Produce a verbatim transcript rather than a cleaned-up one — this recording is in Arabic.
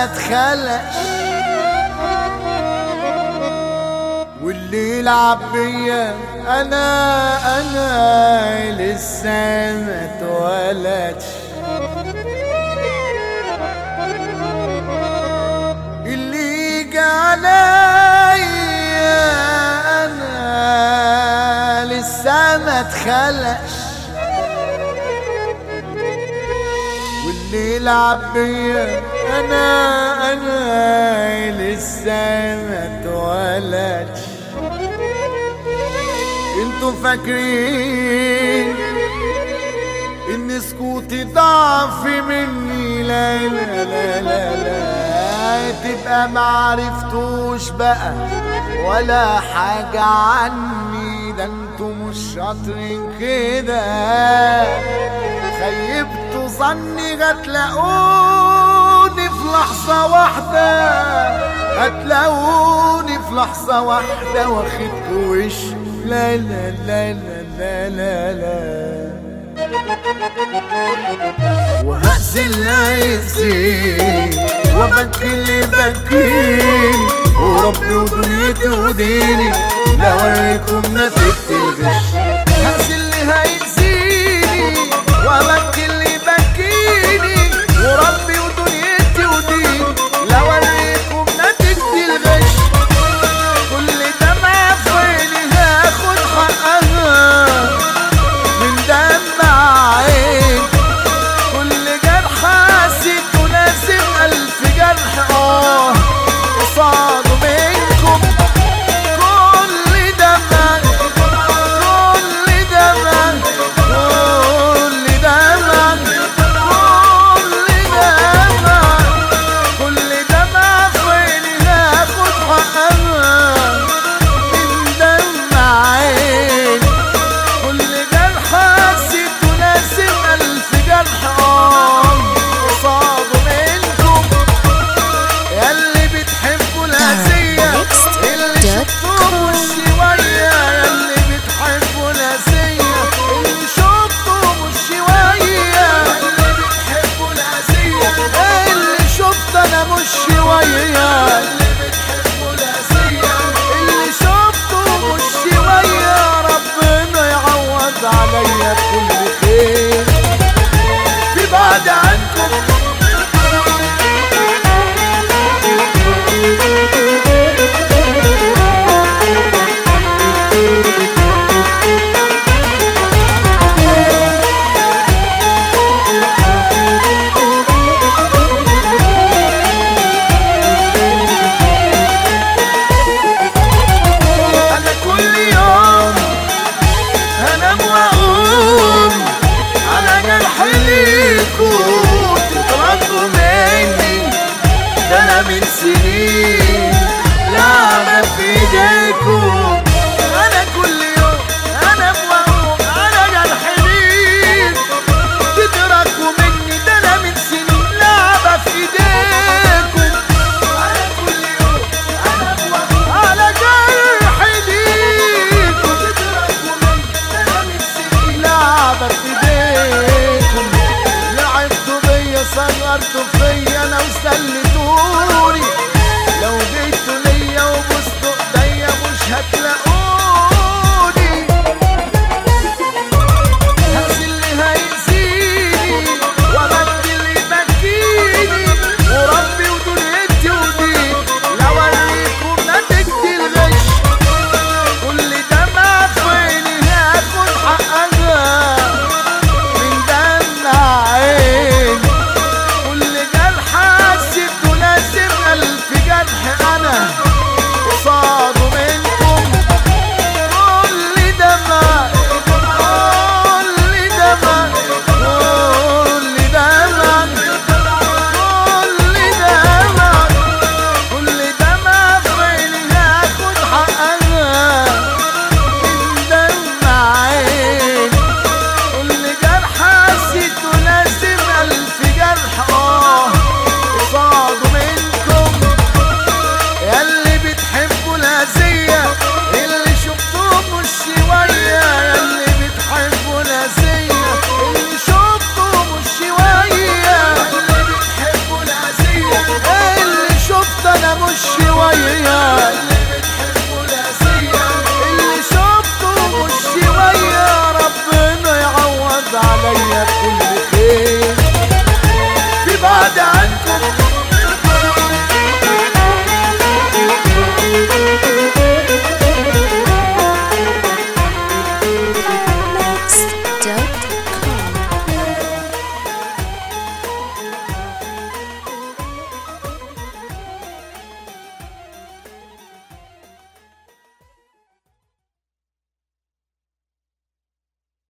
اتخلقش، واللي يلعب بيا انا انا لسه ما اتولدش. اللي يجي عليا انا لسه ما اتخلقش، واللي يلعب بيا انا انا لسه ما اتولدش. انتوا فاكرين ان سكوتي ضعف مني؟ لا لا لا لا لا، تبقى معرفتوش بقى ولا حاجة عني. ده انتوا مش شاطرين كده، خيبتوا ظني هتلاقوني في لحظة واحدة، هتلاقوني في لحظة واحدة واخدكوا وش. لا لا لا لا لا لا، وهزل عزي وبكي اللي بكيني، وربي ودنيتي وديني لا اوريكم نتيجة الغش. هزل اللي هيأذيني وبكي اللي بكيني، وربي ودنيتي وديني لا اوريكم نتيجة الغش. كل دمعة في عيني هاخد حقها من دمع عين، كل جرح حسيته لازم ألف جرح اه قصاده منكم. كل دمع كل دمع كل دمع كل دمع كل دمع في عيني هاخد حقها من دمع عين، كل جرح حسيته لازم ألف جرح اه قصاده منكم. ياللي بتحبوا الأذية اللي شفتوه شوية، ياللي بتحبوا الأذية اللي شفتوه شوية، ياللي بتحبوا الأذية اللي شفت أنا مش شوية، ياللي بتحبوا الأذية اللي شفته مش شوية. ربنا يعوض عليا كل خير في بعد عنكم. أنا كل يوم هنام وأقوم على جرح ليكوا تتردوا مني. ده أنا من سنين لعبة في إيديكوا. أنا كل يوم هنام وأقوم على جرح ليكوا تتردوا مني. ده أنا من سنين لعبة في إيديكوا. أنا كل يوم هنام وأقوم على جرح ليكوا تتردوا مني. ده أنا من سنين لعبة في إيديكوا. لعبتوا بيا صغرتوا